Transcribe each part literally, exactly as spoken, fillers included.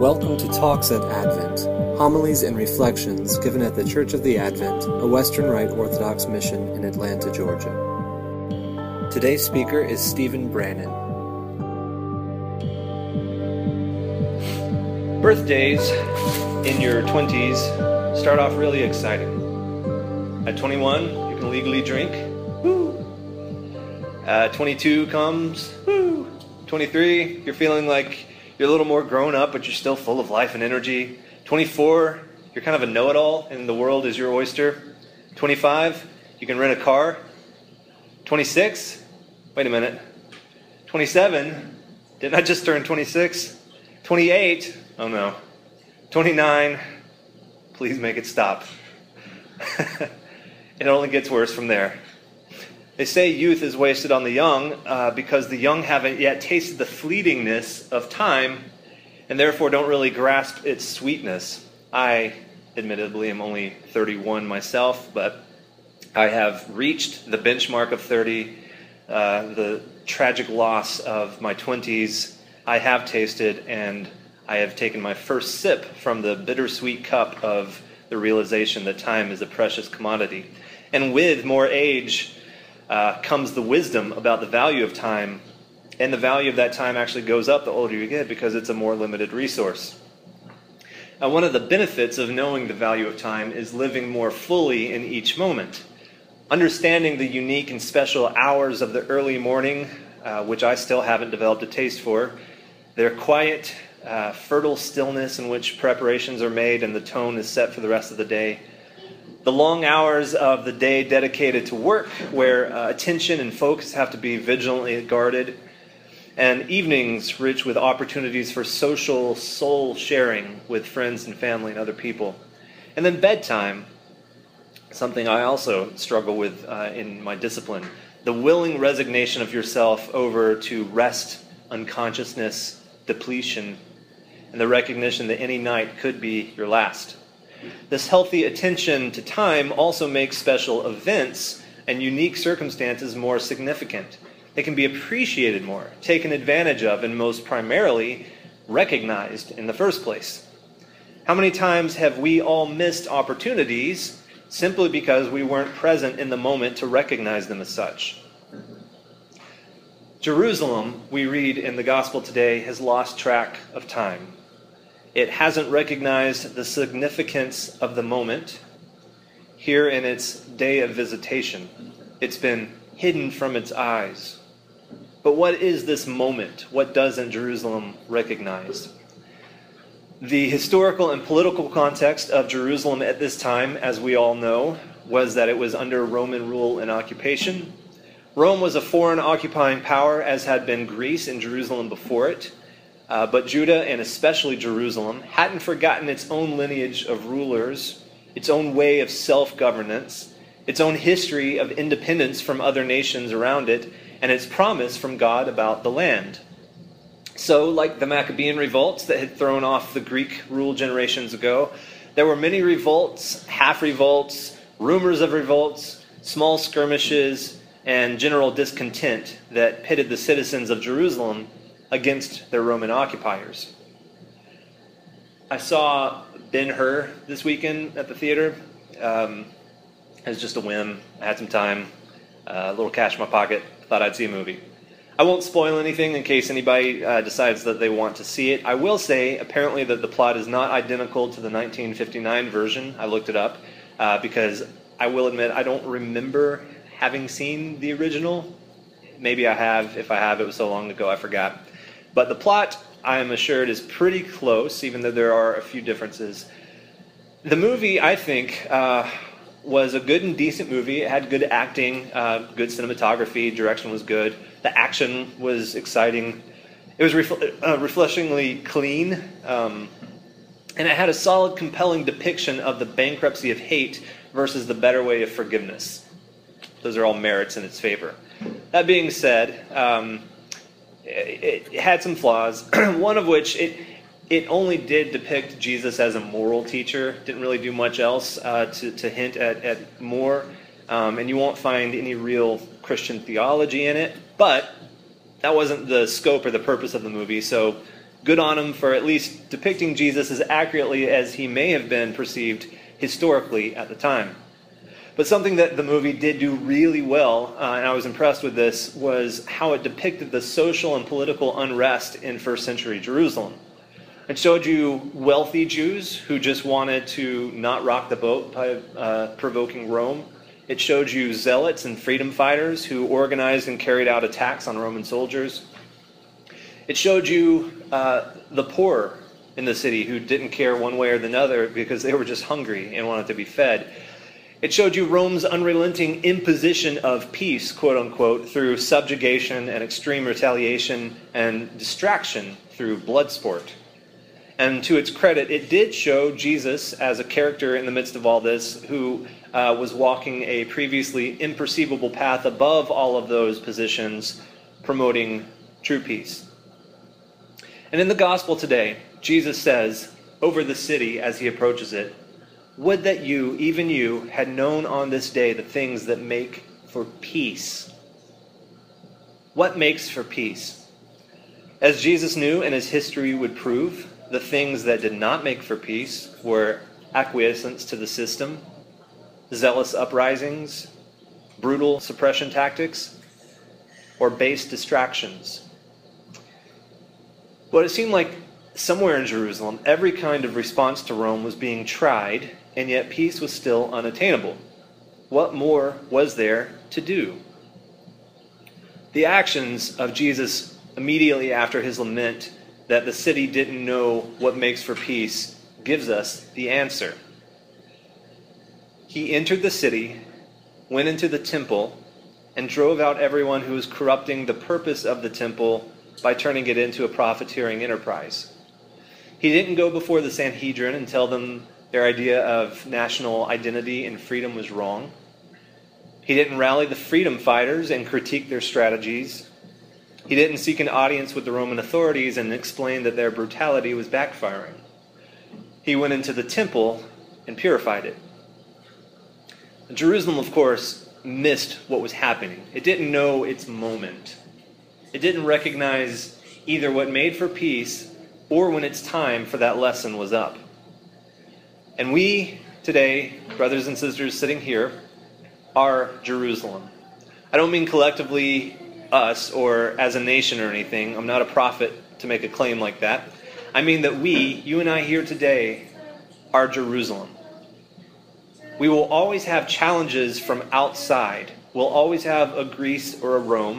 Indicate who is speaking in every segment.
Speaker 1: Welcome to Talks at Advent, homilies and reflections given at the Church of the Advent, a Western Rite Orthodox mission in Atlanta, Georgia. Today's speaker is Stephen Brannan.
Speaker 2: Birthdays in your twenties start off really exciting. At twenty-one, you can legally drink. Woo! Uh, twenty-two comes. Woo! twenty-three, you're feeling like you're a little more grown up, but you're still full of life and energy. twenty-four, you're kind of a know-it-all, and the world is your oyster. twenty-five, you can rent a car. twenty-six, wait a minute. twenty-seven, didn't I just turn twenty-six? twenty-eight, oh no. twenty-nine, please make it stop. It only gets worse from there. They say youth is wasted on the young uh, because the young haven't yet tasted the fleetingness of time and therefore don't really grasp its sweetness. I, admittedly, am only thirty-one myself, but I have reached the benchmark of thirty, uh, the tragic loss of my twenties. I have tasted, and I have taken my first sip from the bittersweet cup of the realization that time is a precious commodity. And with more age Uh, comes the wisdom about the value of time, and the value of that time actually goes up the older you get because it's a more limited resource. Now, one of the benefits of knowing the value of time is living more fully in each moment. Understanding the unique and special hours of the early morning, uh, which I still haven't developed a taste for, their quiet, uh, fertile stillness in which preparations are made and the tone is set for the rest of the day. The long hours of the day dedicated to work, where uh, attention and focus have to be vigilantly guarded, and evenings rich with opportunities for social soul sharing with friends and family and other people. And then bedtime, something I also struggle with uh, in my discipline. The willing resignation of yourself over to rest, unconsciousness, depletion, and the recognition that any night could be your last. This healthy attention to time also makes special events and unique circumstances more significant. They can be appreciated more, taken advantage of, and most primarily recognized in the first place. How many times have we all missed opportunities simply because we weren't present in the moment to recognize them as such? Jerusalem, we read in the gospel today, has lost track of time. It hasn't recognized the significance of the moment here in its day of visitation. It's been hidden from its eyes. But what is this moment? What doesn't Jerusalem recognize? The historical and political context of Jerusalem at this time, as we all know, was that it was under Roman rule and occupation. Rome was a foreign occupying power, as had been Greece and Jerusalem before it. Uh, but Judah, and especially Jerusalem, hadn't forgotten its own lineage of rulers, its own way of self-governance, its own history of independence from other nations around it, and its promise from God about the land. So, like the Maccabean revolts that had thrown off the Greek rule generations ago, there were many revolts, half-revolts, rumors of revolts, small skirmishes, and general discontent that pitted the citizens of Jerusalem against their Roman occupiers. I saw Ben-Hur this weekend at the theater. Um, it was just a whim. I had some time, uh, a little cash in my pocket. Thought I'd see a movie. I won't spoil anything in case anybody uh, decides that they want to see it. I will say, apparently, that the plot is not identical to the nineteen fifty-nine version. I looked it up uh, because I will admit I don't remember having seen the original. Maybe I have. If I have, it was so long ago I forgot. But the plot, I am assured, is pretty close, even though there are a few differences. The movie, I think, uh, was a good and decent movie. It had good acting, uh, good cinematography, direction was good. The action was exciting. It was refl- uh, refreshingly clean. Um, and it had a solid, compelling depiction of the bankruptcy of hate versus the better way of forgiveness. Those are all merits in its favor. That being said, um, it, it had some flaws, one of which it it only did depict Jesus as a moral teacher, didn't really do much else uh, to, to hint at, at more, um, and you won't find any real Christian theology in it, but that wasn't the scope or the purpose of the movie, so Good on him for at least depicting Jesus as accurately as he may have been perceived historically at the time. But something that the movie did do really well, uh, and I was impressed with this, was how it depicted the social and political unrest in first century Jerusalem. It showed you wealthy Jews who just wanted to not rock the boat by uh, provoking Rome. It showed you zealots and freedom fighters who organized and carried out attacks on Roman soldiers. It showed you uh, the poor in the city who didn't care one way or the other because they were just hungry and wanted to be fed. It showed you Rome's unrelenting imposition of peace, quote unquote, through subjugation and extreme retaliation and distraction through blood sport. And to its credit, it did show Jesus as a character in the midst of all this who uh, was walking a previously imperceivable path above all of those positions, promoting true peace. And in the gospel today, Jesus says over the city as he approaches it, "Would that you, even you, had known on this day the things that make for peace." What makes for peace? As Jesus knew and as history would prove, the things that did not make for peace were acquiescence to the system, zealous uprisings, brutal suppression tactics, or base distractions. But it seemed like somewhere in Jerusalem, every kind of response to Rome was being tried, and yet peace was still unattainable. What more was there to do? The actions of Jesus immediately after his lament that the city didn't know what makes for peace gives us the answer. He entered the city, went into the temple, and drove out everyone who was corrupting the purpose of the temple by turning it into a profiteering enterprise. He didn't go before the Sanhedrin and tell them their idea of national identity and freedom was wrong. He didn't rally the freedom fighters and critique their strategies. He didn't seek an audience with the Roman authorities and explain that their brutality was backfiring. He went into the temple and purified it. Jerusalem, of course, missed what was happening. It didn't know its moment. It didn't recognize either what made for peace or when its time for that lesson was up. And we today, brothers and sisters sitting here, are Jerusalem. I don't mean collectively us or as a nation or anything. I'm not a prophet to make a claim like that. I mean that we, you and I here today, are Jerusalem. We will always have challenges from outside. We'll always have a Greece or a Rome,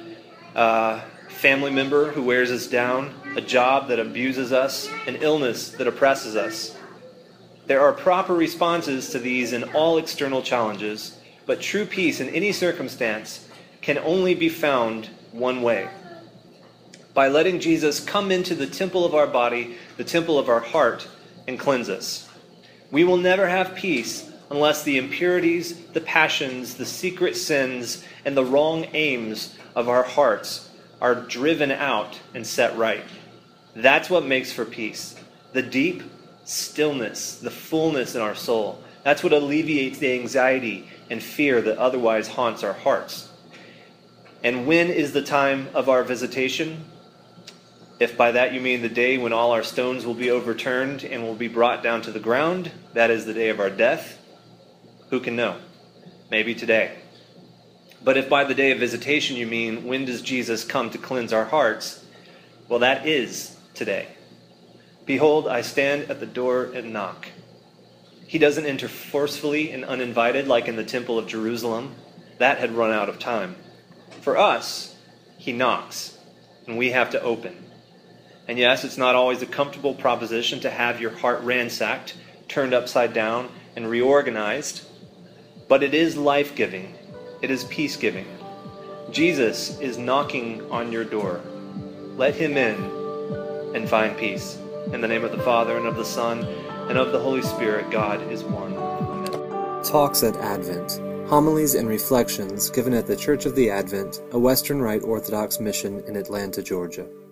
Speaker 2: a family member who wears us down, a job that abuses us, an illness that oppresses us. There are proper responses to these in all external challenges, but true peace in any circumstance can only be found one way: by letting Jesus come into the temple of our body, the temple of our heart, and cleanse us. We will never have peace unless the impurities, the passions, the secret sins, and the wrong aims of our hearts are driven out and set right. That's what makes for peace. The deep stillness, the fullness in our soul. That's what alleviates the anxiety and fear that otherwise haunts our hearts. And when is the time of our visitation? If by that you mean the day when all our stones will be overturned and will be brought down to the ground, that is the day of our death, who can know? Maybe today. But if by the day of visitation you mean when does Jesus come to cleanse our hearts, well, that is today. Behold, I stand at the door and knock. He doesn't enter forcefully and uninvited like in the temple of Jerusalem. That had run out of time. For us, he knocks, and we have to open. And yes, it's not always a comfortable proposition to have your heart ransacked, turned upside down, and reorganized, but it is life-giving. It is peace-giving. Jesus is knocking on your door. Let him in and find peace. In the name of the Father, and of the Son, and of the Holy Spirit, God is one. Amen.
Speaker 1: Talks at Advent. Homilies and reflections given at the Church of the Advent, a Western Rite Orthodox mission in Atlanta, Georgia.